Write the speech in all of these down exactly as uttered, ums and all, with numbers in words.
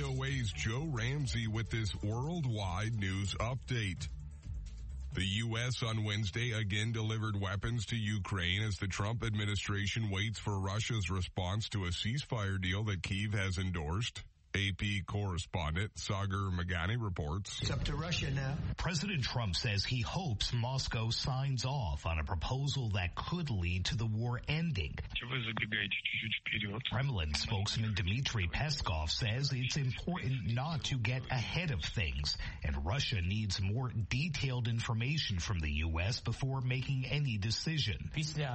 O A's Joe Ramsey with this worldwide news update. The U S on Wednesday again delivered weapons to Ukraine as the Trump administration waits for Russia's response to a ceasefire deal that Kyiv has endorsed. A P correspondent Sagar Meghani reports. It's up to Russia now. President Trump says he hopes Moscow signs off on a proposal that could lead to the war ending. Kremlin spokesman Dmitry Peskov says it's important not to get ahead of things, and Russia needs more detailed information from the U S before making any decision.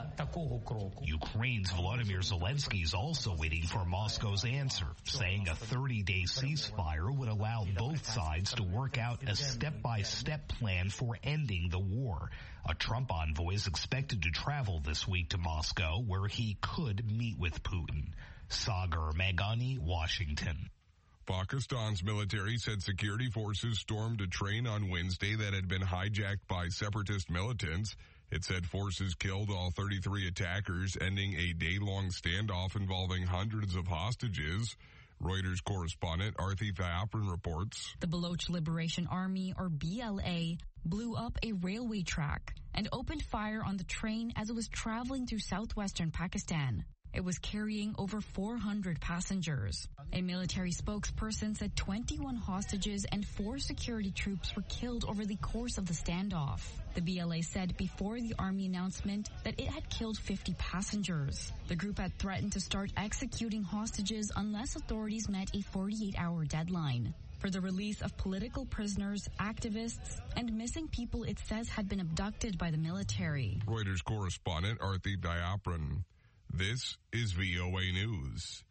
Ukraine's Volodymyr Zelensky is also waiting for Moscow's answer, saying a thirty-day ceasefire would allow both sides to work out a step-by-step plan for ending the war. A Trump envoy is expected to travel this week to Moscow, where he could meet with Putin. Sagar Meghani, Washington. Pakistan's military said security forces stormed a train on Wednesday that had been hijacked by separatist militants. It said forces killed all thirty-three attackers, ending a day-long standoff involving hundreds of hostages. Reuters correspondent Arthi Thayapran reports. The Baloch Liberation Army, or B L A, blew up a railway track and opened fire on the train as it was traveling through southwestern Pakistan. It was carrying over four hundred passengers. A military spokesperson said twenty-one hostages and four security troops were killed over the course of the standoff. The B L A said before the army announcement that it had killed fifty passengers. The group had threatened to start executing hostages unless authorities met a forty-eight hour deadline. For the release of political prisoners, activists, and missing people it says had been abducted by the military. Reuters correspondent Arthi Thayapran. This is V O A News.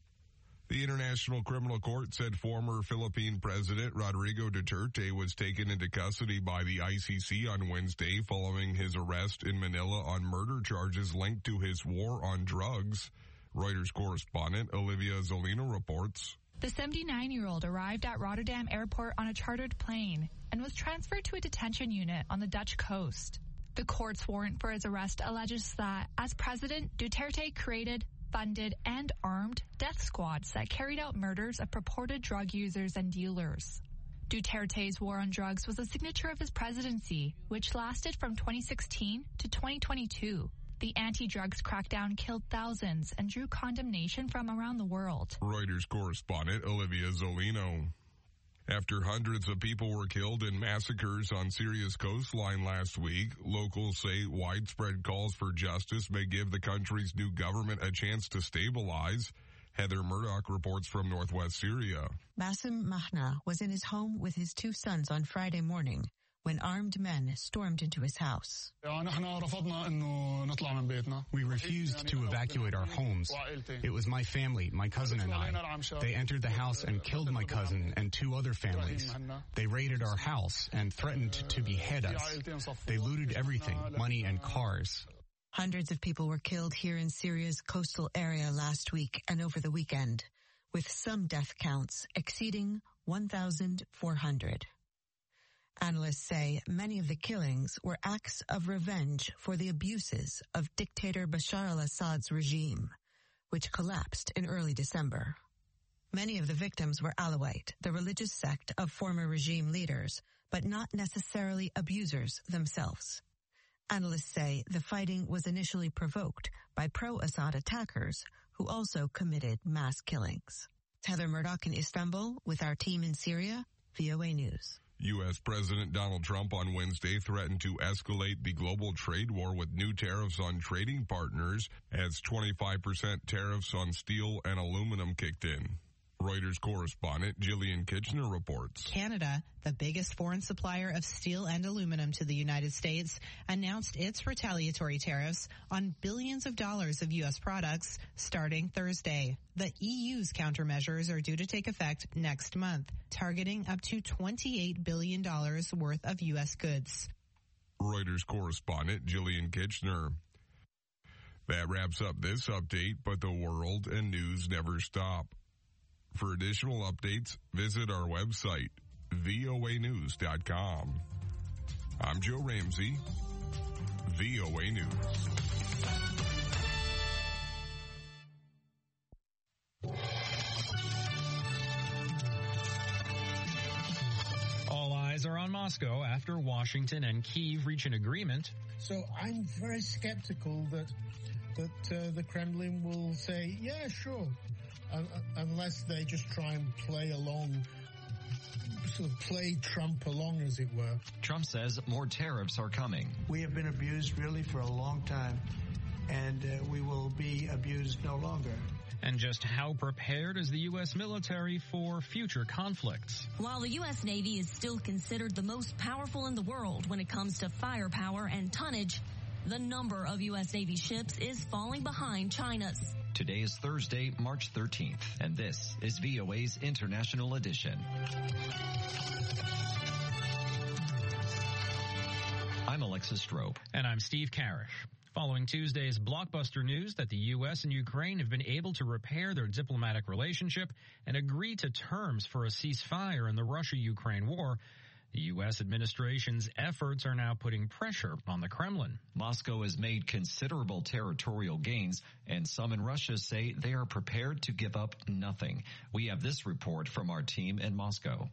The International Criminal Court said former Philippine President Rodrigo Duterte was taken into custody by the I C C on Wednesday following his arrest in Manila on murder charges linked to his war on drugs. Reuters correspondent Olivia Zolino reports. The seventy-nine-year-old arrived at Rotterdam Airport on a chartered plane and was transferred to a detention unit on the Dutch coast. The court's warrant for his arrest alleges that, as president, Duterte created, funded, and armed death squads that carried out murders of purported drug users and dealers. Duterte's war on drugs was a signature of his presidency, which lasted from twenty sixteen to twenty twenty-two. The anti-drugs crackdown killed thousands and drew condemnation from around the world. Reuters correspondent Olivia Zolino. After hundreds of people were killed in massacres on Syria's coastline last week, locals say widespread calls for justice may give the country's new government a chance to stabilize. Heather Murdoch reports from northwest Syria. Bassem Mahna was in his home with his two sons on Friday morning when armed men stormed into his house. We refused to evacuate our homes. It was my family, my cousin and I. They entered the house and killed my cousin and two other families. They raided our house and threatened to behead us. They looted everything, money and cars. Hundreds of people were killed here in Syria's coastal area last week and over the weekend, with some death counts exceeding one thousand four hundred. Analysts say many of the killings were acts of revenge for the abuses of dictator Bashar al-Assad's regime, which collapsed in early December. Many of the victims were Alawite, the religious sect of former regime leaders, but not necessarily abusers themselves. Analysts say the fighting was initially provoked by pro-Assad attackers who also committed mass killings. Heather Murdoch in Istanbul with our team in Syria, V O A News. U S. President Donald Trump on Wednesday threatened to escalate the global trade war with new tariffs on trading partners as twenty-five percent tariffs on steel and aluminum kicked in. Reuters correspondent Jillian Kitchener reports. Canada, the biggest foreign supplier of steel and aluminum to the United States, announced its retaliatory tariffs on billions of dollars of U S products starting Thursday. The E U's countermeasures are due to take effect next month, targeting up to twenty-eight billion dollars worth of U S goods. Reuters correspondent Jillian Kitchener. That wraps up this update, but the world and news never stop. For additional updates, visit our website, V O A news dot com. I'm Joe Ramsey, V O A News. are on Moscow after Washington and Kyiv reach an agreement. So I'm very skeptical that that uh, the Kremlin will say, yeah, sure, uh, unless they just try and play along, sort of play Trump along, as it were. Trump says more tariffs are coming. We have been abused really for a long time, and uh, we will be abused no longer. And just how prepared is the U S military for future conflicts? While the U S Navy is still considered the most powerful in the world when it comes to firepower and tonnage, the number of U S Navy ships is falling behind China's. Today is Thursday, March thirteenth, and this is V O A's International Edition. I'm Alexis Strope. And I'm Steve Karish. Following Tuesday's blockbuster news that the U S and Ukraine have been able to repair their diplomatic relationship and agree to terms for a ceasefire in the Russia-Ukraine war, the U S administration's efforts are now putting pressure on the Kremlin. Moscow has made considerable territorial gains, and some in Russia say they are prepared to give up nothing. We have this report from our team in Moscow.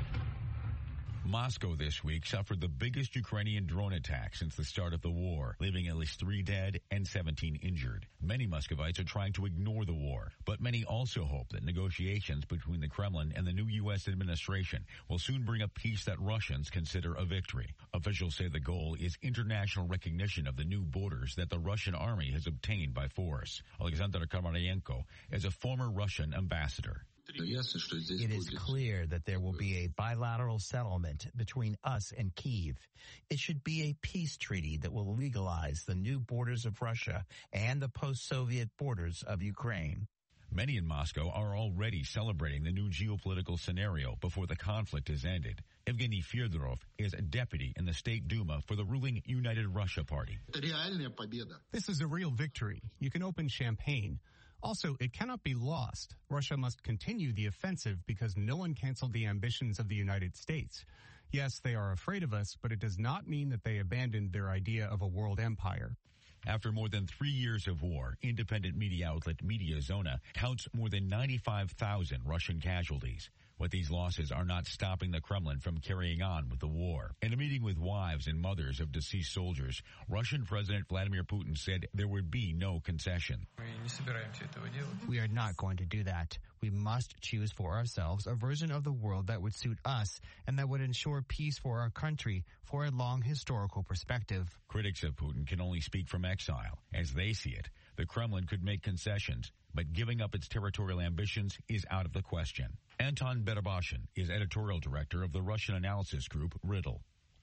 Moscow this week suffered the biggest Ukrainian drone attack since the start of the war, leaving at least three dead and seventeen injured. Many Muscovites are trying to ignore the war, but many also hope that negotiations between the Kremlin and the new U S administration will soon bring a peace that Russians consider a victory. Officials say the goal is international recognition of the new borders that the Russian army has obtained by force. Alexander Kamaryenko is a former Russian ambassador. It is clear that there will be a bilateral settlement between us and Kyiv. It should be a peace treaty that will legalize the new borders of Russia and the post-Soviet borders of Ukraine. Many in Moscow are already celebrating the new geopolitical scenario before the conflict is ended. Evgeny Fyodorov is a deputy in the State Duma for the ruling United Russia Party. This is a real victory. You can open champagne. Also, it cannot be lost. Russia must continue the offensive because no one canceled the ambitions of the United States. Yes, they are afraid of us, but it does not mean that they abandoned their idea of a world empire. After more than three years of war, independent media outlet Mediazona counts more than ninety-five thousand Russian casualties. But these losses are not stopping the Kremlin from carrying on with the war. In a meeting with wives and mothers of deceased soldiers, Russian President Vladimir Putin said there would be no concession. We are not going to do that. We must choose for ourselves a version of the world that would suit us and that would ensure peace for our country for a long historical perspective. Critics of Putin can only speak from exile. As they see it, the Kremlin could make concessions, but giving up its territorial ambitions is out of the question. Anton Berabashin is editorial director of the Russian analysis group Riddle.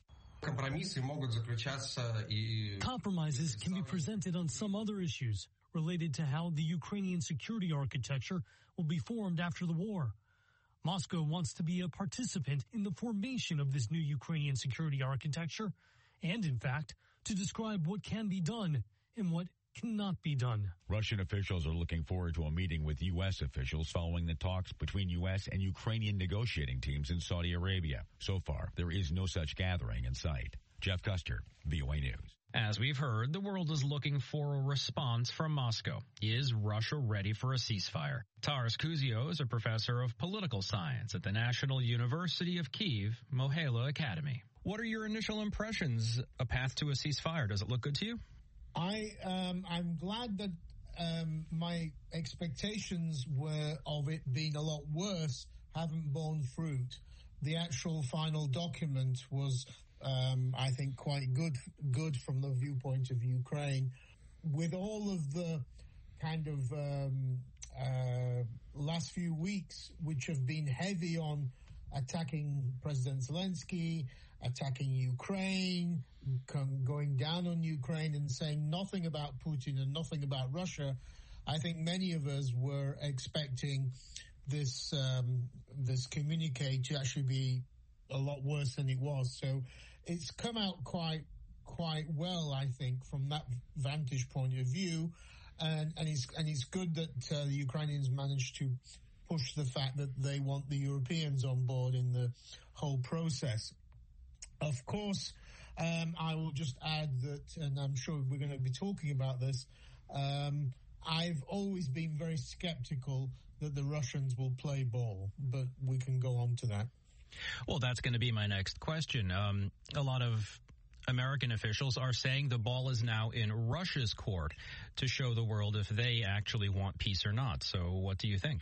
Compromises can be presented on some other issues related to how the Ukrainian security architecture will be formed after the war. Moscow wants to be a participant in the formation of this new Ukrainian security architecture and, in fact, to describe what can be done and what cannot be done. Russian officials are looking forward to a meeting with U S officials following the talks between U S and Ukrainian negotiating teams in Saudi Arabia. So far, there is no such gathering in sight. Jeff Custer, V O A News. As we've heard, the world is looking for a response from Moscow. Is Russia ready for a ceasefire? Taras Kuzio is a professor of political science at the National University of Kyiv, Mohela Academy. What are your initial impressions? A path to a ceasefire, does it look good to you? I, um, I'm glad that um, my expectations were of it being a lot worse haven't borne fruit. The actual final document was, um, I think, quite good, good from the viewpoint of Ukraine. With all of the kind of um, uh, last few weeks, which have been heavy on attacking President Zelensky, attacking Ukraine, going down on Ukraine and saying nothing about Putin and nothing about Russia, I think many of us were expecting this um, this communique to actually be a lot worse than it was. So it's come out quite quite well, I think, from that vantage point of view, and and it's and it's good that uh, the Ukrainians managed to push the fact that they want the Europeans on board in the whole process. Of course, um, I will just add that, and I'm sure we're going to be talking about this, um, I've always been very skeptical that the Russians will play ball, but we can go on to that. Well, that's going to be my next question. Um, a lot of American officials are saying the ball is now in Russia's court to show the world if they actually want peace or not. So what do you think?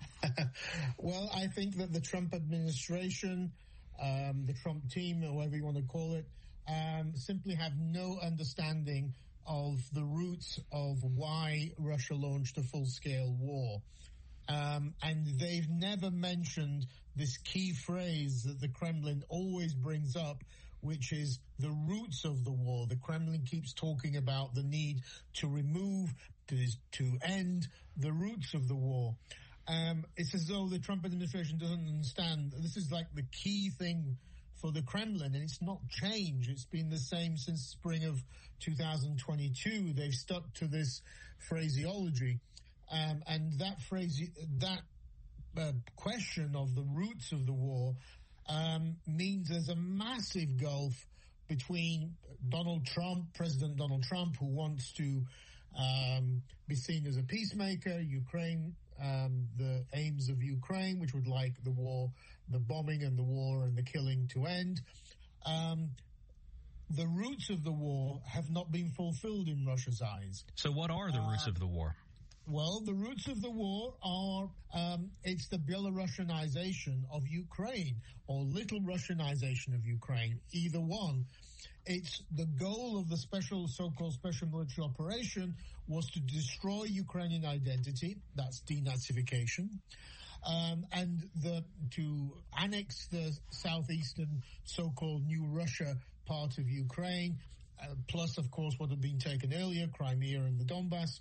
Well, I think that the Trump administration, um, the Trump team, or whatever you want to call it, um, simply have no understanding of the roots of why Russia launched a full-scale war. Um, and they've never mentioned this key phrase that the Kremlin always brings up, which is the roots of the war. The Kremlin keeps talking about the need to remove, to, to end the roots of the war. Um, it's as though the Trump administration doesn't understand. This is like the key thing for the Kremlin, and it's not changed. It's been the same since spring of two thousand twenty-two. They've stuck to this phraseology. Um, and that phrase, that uh, question of the roots of the war um, means there's a massive gulf between Donald Trump, President Donald Trump, who wants to um, be seen as a peacemaker, Ukraine, um, the aims of Ukraine, which would like the war, the bombing and the war and the killing to end. Um, the roots of the war have not been fulfilled in Russia's eyes. So what are the roots uh, of the war? Well, the roots of the war are, um, it's the Belarusianization of Ukraine, or little Russianization of Ukraine, either one. It's the goal of the special, so-called special military operation was to destroy Ukrainian identity, that's denazification, um, and the, to annex the southeastern so-called New Russia part of Ukraine, uh, plus, of course, what had been taken earlier, Crimea and the Donbass.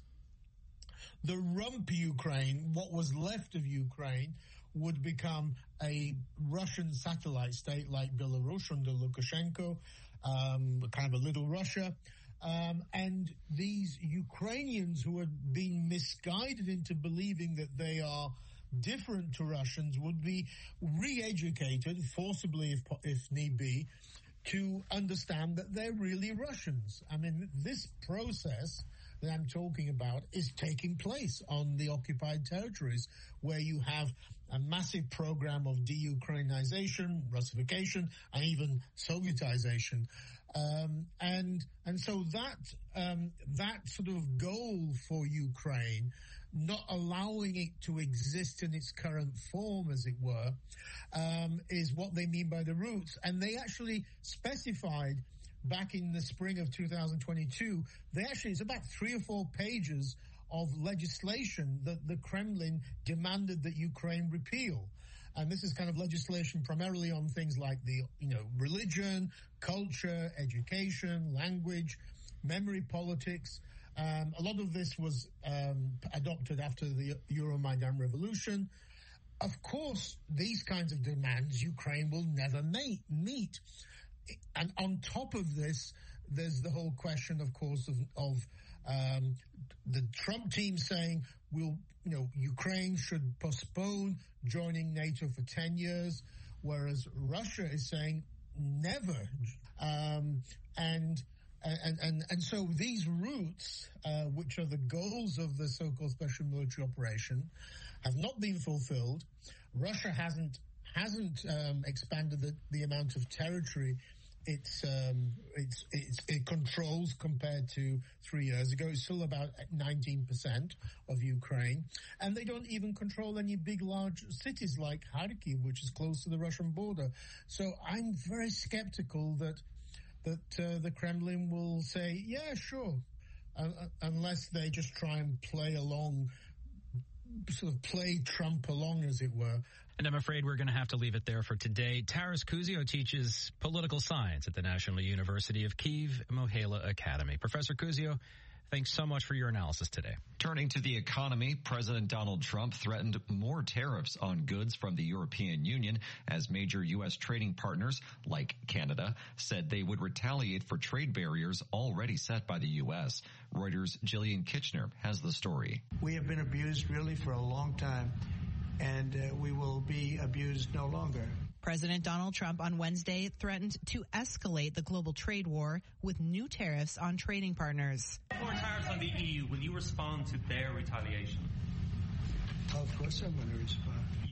The rump Ukraine, what was left of Ukraine, would become a Russian satellite state like Belarus under Lukashenko, um, kind of a little Russia. Um, and these Ukrainians who had been misguided into believing that they are different to Russians would be re-educated, forcibly if, if need be, to understand that they're really Russians. I mean, this process that I'm talking about is taking place on the occupied territories, where you have a massive program of de-Ukrainization, Russification, and even Sovietization. Um, and and so that um, that sort of goal for Ukraine, not allowing it to exist in its current form, as it were, um, is what they mean by the roots. And they actually specified back in the spring of two thousand twenty-two, they actually, it's about three or four pages of legislation that the Kremlin demanded that Ukraine repeal. And this is kind of legislation primarily on things like the, you know, religion, culture, education, language, memory politics. Um, a lot of this was um, adopted after the Euromaidan revolution. Of course, these kinds of demands Ukraine will never meet. And on top of this, there's the whole question, of course, of, of um, the Trump team saying, we'll, you know, Ukraine should postpone joining NATO for ten years, whereas Russia is saying never. Um, and, and, and, and so these roots, uh, which are the goals of the so-called special military operation, have not been fulfilled. Russia hasn't hasn't um, expanded the, the amount of territory it's, um, it's, it's, it controls compared to three years ago. It's still about nineteen percent of Ukraine. And they don't even control any big, large cities like Kharkiv, which is close to the Russian border. So I'm very skeptical that that uh, the Kremlin will say, yeah, sure, uh, unless they just try and play along, sort of play Trump along, as it were. And I'm afraid we're going to have to leave it there for today. Taras Kuzio teaches political science at the National University of Kyiv Mohyla Academy. Professor Kuzio, thanks so much for your analysis today. Turning to the economy, President Donald Trump threatened more tariffs on goods from the European Union as major U S trading partners, like Canada, said they would retaliate for trade barriers already set by the U S. Reuters' Jillian Kitchener has the story. We have been abused really for a long time, and uh, we will be abused no longer. President Donald Trump on Wednesday threatened to escalate the global trade war with new tariffs on trading partners. More tariffs on the E U. Will you respond to their retaliation? Of course I'm going to respond.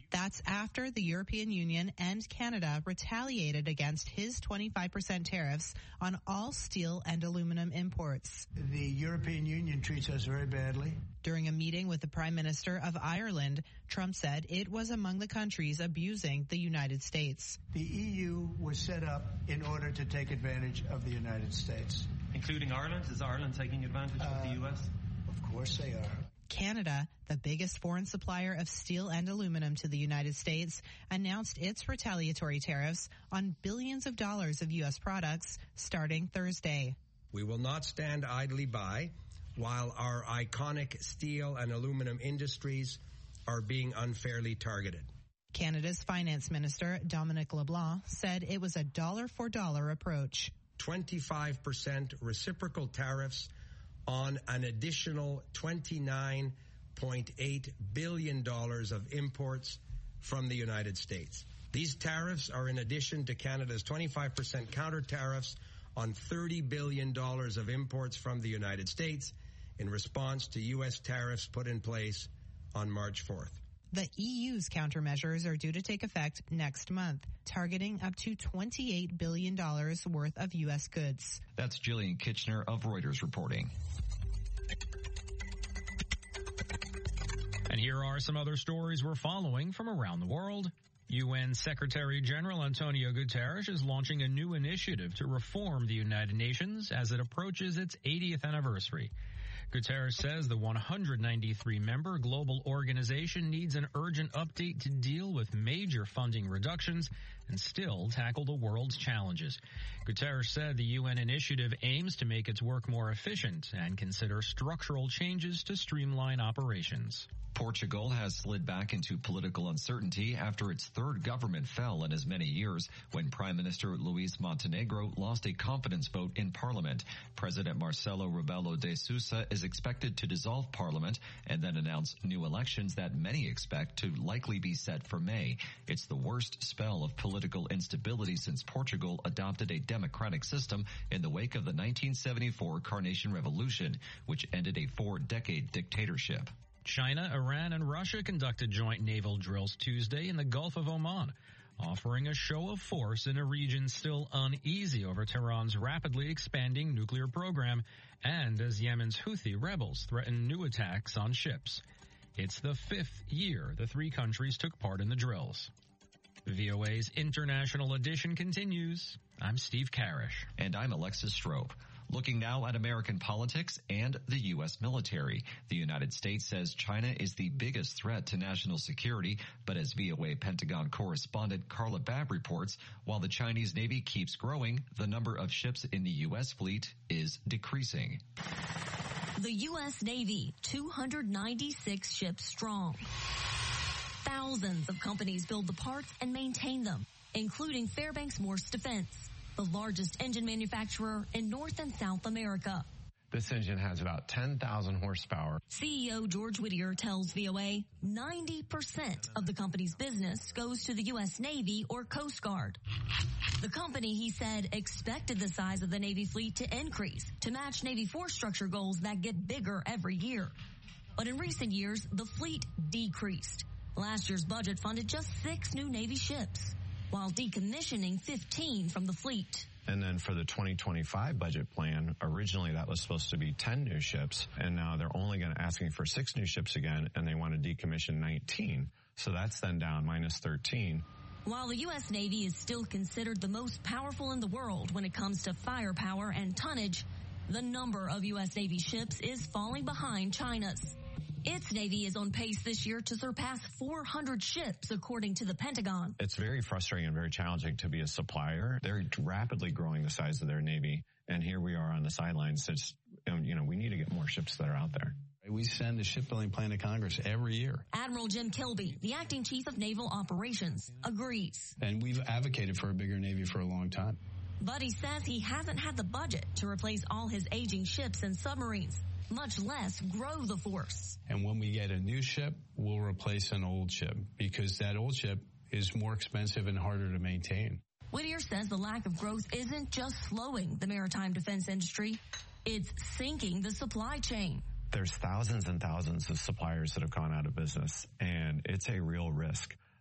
That's after the European Union and Canada retaliated against his twenty-five percent tariffs on all steel and aluminum imports. The European Union treats us very badly. During a meeting with the Prime Minister of Ireland, Trump said it was among the countries abusing the United States. The E U was set up in order to take advantage of the United States. Including Ireland? Is Ireland taking advantage uh, of the U S? Of course they are. Canada, the biggest foreign supplier of steel and aluminum to the United States, announced its retaliatory tariffs on billions of dollars of U S products starting Thursday. We will not stand idly by while our iconic steel and aluminum industries are being unfairly targeted. Canada's finance minister, Dominic LeBlanc, said it was a dollar-for-dollar approach. twenty-five percent reciprocal tariffs on an additional twenty-nine point eight billion dollars of imports from the United States. These tariffs are in addition to Canada's twenty-five percent counter tariffs on thirty billion dollars of imports from the United States in response to U S tariffs put in place on March fourth. The E U's countermeasures are due to take effect next month, targeting up to twenty-eight billion dollars worth of U S goods. That's Jillian Kitchener of Reuters reporting. And here are some other stories we're following from around the world. U N Secretary General Antonio Guterres is launching a new initiative to reform the United Nations as it approaches its eightieth anniversary. Guterres says the one hundred ninety-three member global organization needs an urgent update to deal with major funding reductions and still tackle the world's challenges. Guterres said the U N initiative aims to make its work more efficient and consider structural changes to streamline operations. Portugal has slid back into political uncertainty after its third government fell in as many years when Prime Minister Luís Montenegro lost a confidence vote in Parliament. President Marcelo Rebelo de Sousa is expected to dissolve Parliament and then announce new elections that many expect to likely be set for May. It's the worst spell of political instability since Portugal adopted a democratic system in the wake of the nineteen seventy-four Carnation Revolution, which ended a four-decade dictatorship. China, Iran, and Russia conducted joint naval drills Tuesday in the Gulf of Oman, offering a show of force in a region still uneasy over Tehran's rapidly expanding nuclear program and as Yemen's Houthi rebels threaten new attacks on ships. It's the fifth year the three countries took part in the drills. V O A's International Edition continues. I'm Steve Karish. And I'm Alexis Strope. Looking now at American politics and the U S military. The United States says China is the biggest threat to national security, but as V O A Pentagon correspondent Carla Babb reports, while the Chinese Navy keeps growing, the number of ships in the U S fleet is decreasing. The U S Navy, two hundred ninety-six ships strong. Thousands of companies build the parts and maintain them, including Fairbanks Morse Defense, the largest engine manufacturer in North and South America. This engine has about ten thousand horsepower. C E O George Whittier tells V O A ninety percent of the company's business goes to the U S Navy or Coast Guard. The company, he said, expected the size of the Navy fleet to increase to match Navy force structure goals that get bigger every year. But in recent years, the fleet decreased. Last year's budget funded just six new Navy ships, while decommissioning fifteen from the fleet. And then for the twenty twenty-five budget plan, originally that was supposed to be ten new ships, and now they're only going to asking for six new ships again, and they want to decommission nineteen. So that's then down minus thirteen. While the U S Navy is still considered the most powerful in the world when it comes to firepower and tonnage, the number of U S Navy ships is falling behind China's. Its Navy is on pace this year to surpass four hundred ships, according to the Pentagon. It's very frustrating and very challenging to be a supplier. They're rapidly growing the size of their Navy, and here we are on the sidelines. It's, you know, we need to get more ships that are out there. We send a shipbuilding plan to Congress every year. Admiral Jim Kilby, the acting chief of naval operations, agrees. And we've advocated for a bigger Navy for a long time. But he says he hasn't had the budget to replace all his aging ships and submarines, much less grow the force. And when we get a new ship, we'll replace an old ship because that old ship is more expensive and harder to maintain. Whittier says the lack of growth isn't just slowing the maritime defense industry, it's sinking the supply chain. There's thousands and thousands of suppliers that have gone out of business, and it's a real risk.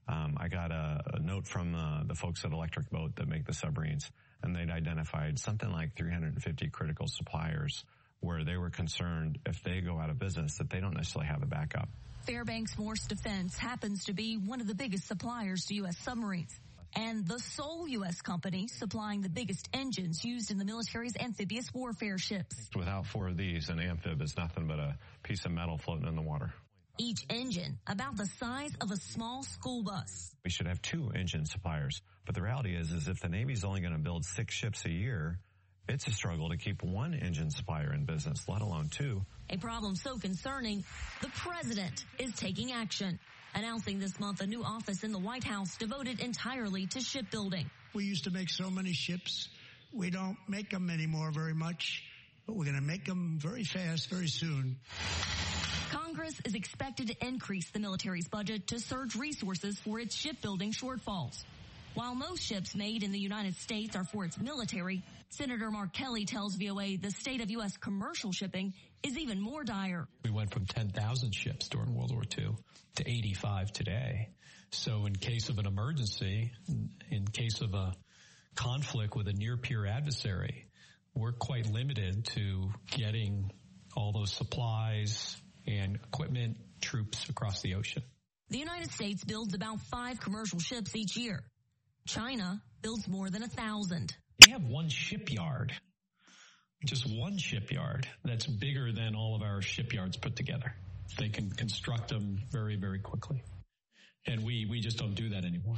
Um, I got a, a note from uh, the folks at Electric Boat that make the submarines, and they'd identified something like three hundred fifty critical suppliers where they were concerned if they go out of business that they don't necessarily have a backup. Fairbanks Morse Defense happens to be one of the biggest suppliers to U S submarines and the sole U S company supplying the biggest engines used in the military's amphibious warfare ships. Without four of these, an amphib is nothing but a piece of metal floating in the water. Each engine about the size of a small school bus. We should have two engine suppliers, but the reality is, is if the Navy's only going to build six ships a year, it's a struggle to keep one engine supplier in business, let alone two. A problem so concerning, the president is taking action, announcing this month a new office in the White House devoted entirely to shipbuilding. We used to make so many ships. We don't make them anymore very much, but we're going to make them very fast, very soon. Congress is expected to increase the military's budget to surge resources for its shipbuilding shortfalls. While most ships made in the United States are for its military, Senator Mark Kelly tells V O A the state of U S commercial shipping is even more dire. We went from ten thousand ships during World War Two to eighty-five today. So in case of an emergency, in case of a conflict with a near-peer adversary, we're quite limited to getting all those supplies and equipment, troops across the ocean. The United States builds about five commercial ships each year. China builds more than a thousand. They have one shipyard, just one shipyard that's bigger than all of our shipyards put together. They can construct them very, very quickly. And we, we just don't do that anymore.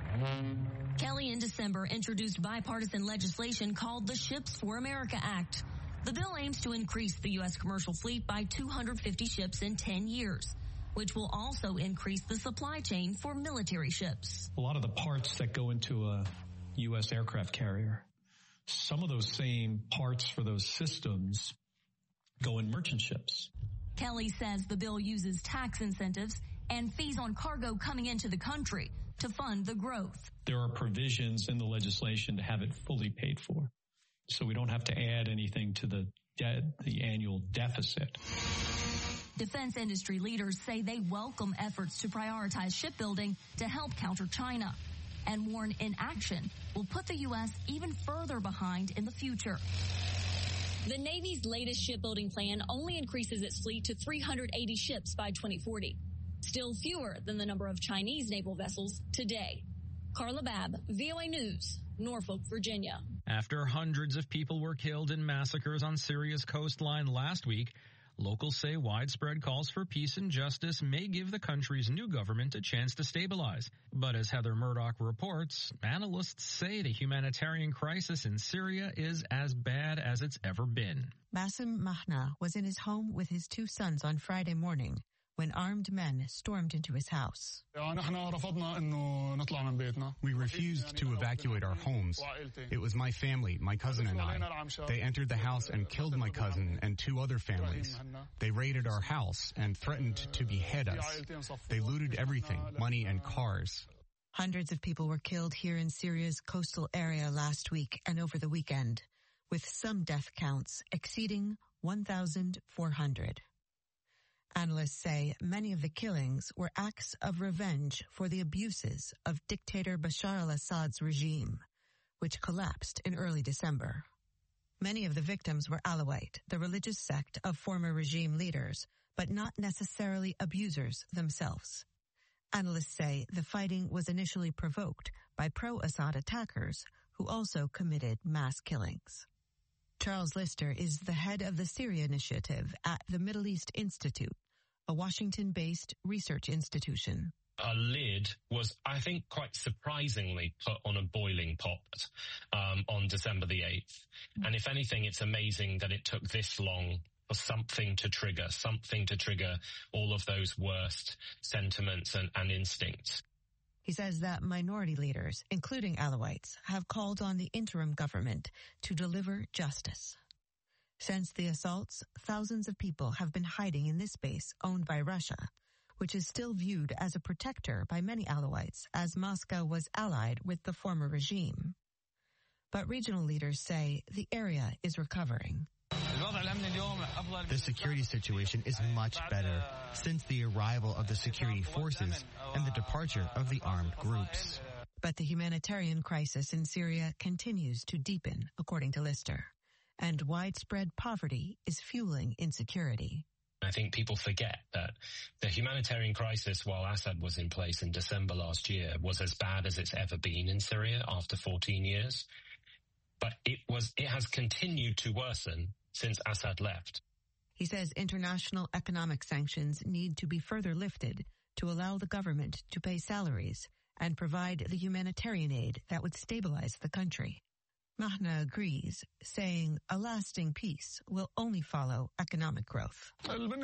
Kelly in December introduced bipartisan legislation called the Ships for America Act. The bill aims to increase the U S commercial fleet by two hundred fifty ships in ten years, which will also increase the supply chain for military ships. A lot of the parts that go into a U S aircraft carrier, some of those same parts for those systems go in merchant ships. Kelly says the bill uses tax incentives and fees on cargo coming into the country to fund the growth. There are provisions in the legislation to have it fully paid for, so we don't have to add anything to the de- the annual deficit. Defense industry leaders say they welcome efforts to prioritize shipbuilding to help counter China and warn inaction will put the U S even further behind in the future. The Navy's latest shipbuilding plan only increases its fleet to three hundred eighty ships by twenty forty, still fewer than the number of Chinese naval vessels today. Carla Babb, V O A News, Norfolk, Virginia. After hundreds of people were killed in massacres on Syria's coastline last week, locals say widespread calls for peace and justice may give the country's new government a chance to stabilize. But as Heather Murdoch reports, analysts say the humanitarian crisis in Syria is as bad as it's ever been. Bassem Mahna was in his home with his two sons on Friday morning when armed men stormed into his house. We refused to evacuate our homes. It was my family, my cousin and I. They entered the house and killed my cousin and two other families. They raided our house and threatened to behead us. They looted everything, money and cars. Hundreds of people were killed here in Syria's coastal area last week and over the weekend, with some death counts exceeding one thousand four hundred. Analysts say many of the killings were acts of revenge for the abuses of dictator Bashar al-Assad's regime, which collapsed in early December. Many of the victims were Alawite, the religious sect of former regime leaders, but not necessarily abusers themselves. Analysts say the fighting was initially provoked by pro-Assad attackers who also committed mass killings. Charles Lister is the head of the Syria Initiative at the Middle East Institute, a Washington-based research institution. A lid was, I think, quite surprisingly put on a boiling pot um, on December the eighth. And if anything, it's amazing that it took this long for something to trigger, something to trigger all of those worst sentiments and, and instincts. He says that minority leaders, including Alawites, have called on the interim government to deliver justice. Since the assaults, thousands of people have been hiding in this base owned by Russia, which is still viewed as a protector by many Alawites, as Moscow was allied with the former regime. But regional leaders say the area is recovering. The security situation is much better since the arrival of the security forces and the departure of the armed groups. But the humanitarian crisis in Syria continues to deepen, according to Lister, and widespread poverty is fueling insecurity. I think people forget that the humanitarian crisis while Assad was in place in December last year was as bad as it's ever been in Syria after fourteen years. But it was, it has continued to worsen since Assad left. He says international economic sanctions need to be further lifted to allow the government to pay salaries and provide the humanitarian aid that would stabilize the country. Mahna agrees, saying a lasting peace will only follow economic growth.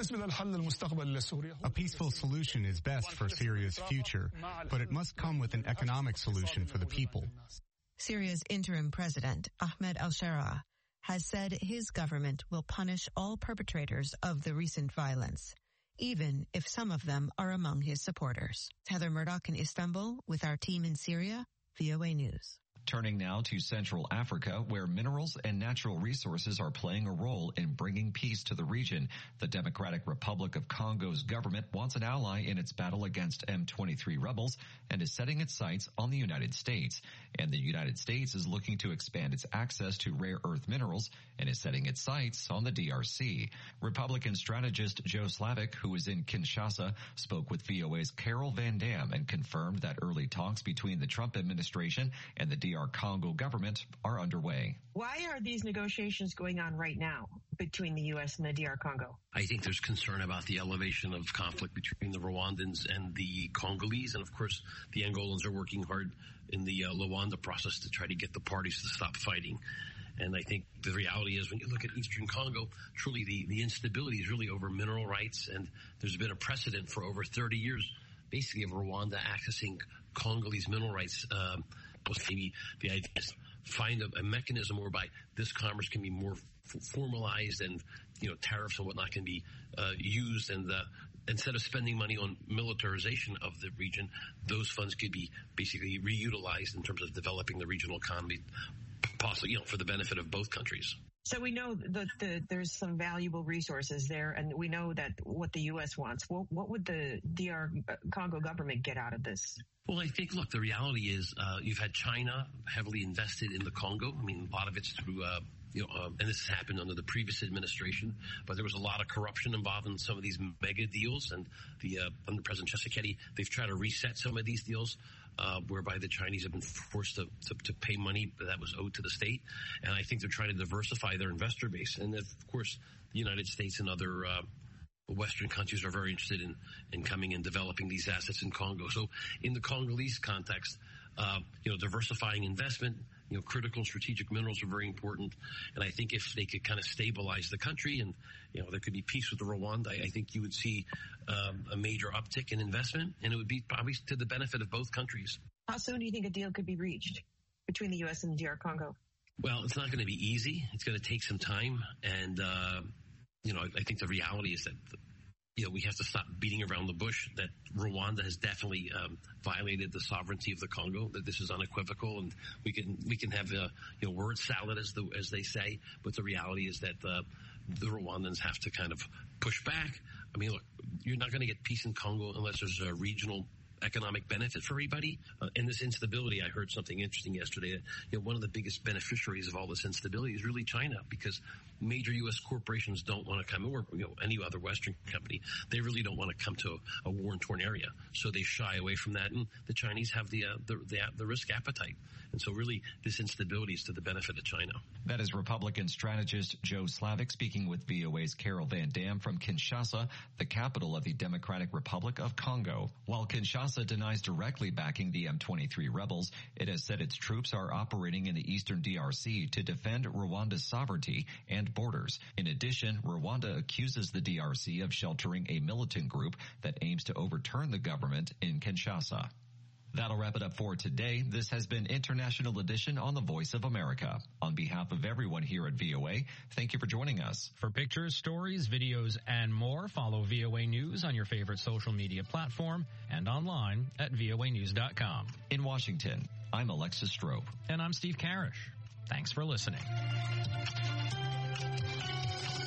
A peaceful solution is best for Syria's future, but it must come with an economic solution for the people. Syria's interim president, Ahmed al-Sharaa, has said his government will punish all perpetrators of the recent violence, even if some of them are among his supporters. Heather Murdoch in Istanbul with our team in Syria, V O A News. Turning now to Central Africa, where minerals and natural resources are playing a role in bringing peace to the region. The Democratic Republic of Congo's government wants an ally in its battle against M twenty-three rebels and is setting its sights on the United States. And the United States is looking to expand its access to rare earth minerals and is setting its sights on the D R C. Republican strategist Joe Slavic, who is in Kinshasa, spoke with V O A's Carol Van Dam and confirmed that early talks between the Trump administration and the D R C Congo government are underway. Why are these negotiations going on right now between the U S and the D R Congo? I think there's concern about the elevation of conflict between the Rwandans and the Congolese. And of course, the Angolans are working hard in the uh, Luanda process to try to get the parties to stop fighting. And I think the reality is when you look at Eastern Congo, truly the, the instability is really over mineral rights. And there's been a precedent for over thirty years, basically, of Rwanda accessing Congolese mineral rights. Um, maybe the idea is find a, a mechanism whereby this commerce can be more f- formalized and, you know, tariffs and whatnot can be uh, used, and the, instead of spending money on militarization of the region, those funds could be basically reutilized in terms of developing the regional economy, possibly, you know, for the benefit of both countries. So we know that the, there's some valuable resources there, and we know that what the U S wants. Well, what would the D R Congo government get out of this? Well, I think, look, the reality is uh, you've had China heavily invested in the Congo. I mean, a lot of it's through, uh, you know, uh, and this has happened under the previous administration, but there was a lot of corruption involved in some of these mega deals. And the uh, under President Tshisekedi, they've tried to reset some of these deals. Uh, whereby the Chinese have been forced to, to, to pay money that was owed to the state. And I think they're trying to diversify their investor base. And of course, the United States and other uh, Western countries are very interested in, in coming and developing these assets in Congo. So in the Congolese context, uh, you know, diversifying investment, you know, critical and strategic minerals are very important. And I think if they could kind of stabilize the country and, you know, there could be peace with the Rwanda, I think you would see um, a major uptick in investment, and it would be probably to the benefit of both countries. How soon do you think a deal could be reached between the U S and the D R Congo? Well, it's not going to be easy. It's going to take some time. And, uh, you know, I think the reality is that, you know, we have to stop beating around the bush, that Rwanda has definitely um, violated the sovereignty of the Congo, that this is unequivocal, and we can we can have a, you know, word salad, as the as they say, but the reality is that uh, the Rwandans have to kind of push back. I mean, look, you're not going to get peace in Congo unless there's a regional economic benefit for everybody. Uh, and this instability, I heard something interesting yesterday, that, you know, one of the biggest beneficiaries of all this instability is really China, because major U S corporations don't want to come, or, you know, any other Western company, they really don't want to come to a, a war-torn area. So they shy away from that, and the Chinese have the, uh, the, the, the risk appetite. And so really, this instability is to the benefit of China. That is Republican strategist Joe Slavic speaking with V O A's Carol Van Dam from Kinshasa, the capital of the Democratic Republic of Congo. While Kinshasa denies directly backing the M twenty-three rebels, it has said its troops are operating in the eastern D R C to defend Rwanda's sovereignty and borders. In addition, Rwanda accuses the D R C of sheltering a militant group that aims to overturn the government in Kinshasa. That'll wrap it up for today. This has been International Edition on the Voice of America. On behalf of everyone here at V O A, thank you for joining us. For pictures, stories, videos, and more, follow V O A News on your favorite social media platform and online at V O A news dot com. In Washington, I'm Alexis Strope. And I'm Steve Karish. Thanks for listening.